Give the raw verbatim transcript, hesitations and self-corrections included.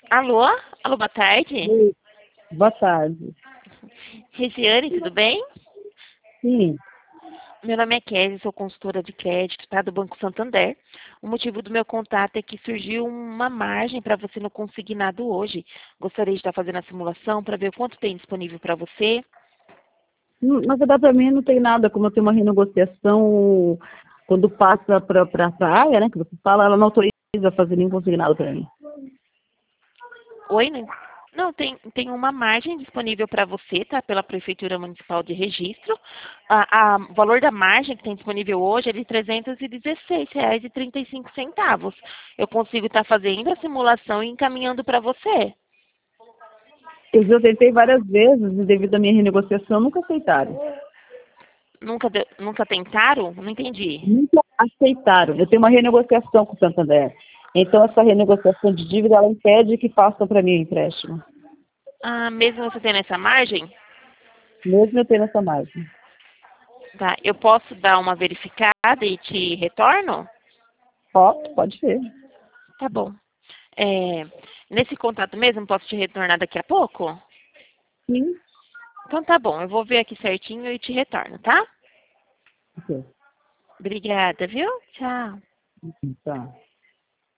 Alô? Alô, boa tarde. Oi, boa tarde. Resiane, tudo bem? Sim, Meu nome é Kézia, sou consultora de crédito, tá? Do Banco Santander. O motivo do meu contato é que surgiu uma margem para você no consignado hoje. Gostaria de estar fazendo a simulação para ver quanto tem disponível para você. Hum, na verdade para mim não tem nada, como eu tenho uma renegociação, quando passa para a área, né, que você fala, ela não autoriza a fazer nenhum consignado para mim. Oi, né? Não, tem, tem uma margem disponível para você, tá? Pela Prefeitura Municipal de Registro. A, a- o valor da margem que tem disponível hoje é de trezentos e dezesseis reais e trinta e cinco centavos. Eu consigo estar fazendo a simulação e encaminhando para você. Eu já tentei várias vezes e devido à minha renegociação nunca aceitaram. Nunca, deu- nunca tentaram? Não entendi. Nunca aceitaram. Eu tenho uma renegociação com o Santander. Então essa renegociação de dívida, ela impede que façam para mim o empréstimo, Ah, mesmo você tendo essa margem, mesmo eu tendo essa margem. tá? Eu posso dar uma verificada e te retorno? Pode, pode ser. Tá bom. É, nesse contato mesmo, posso te retornar daqui a pouco? Sim. Então tá bom, eu vou ver aqui certinho e te retorno, tá? Ok. Obrigada, viu? Tchau. Tá.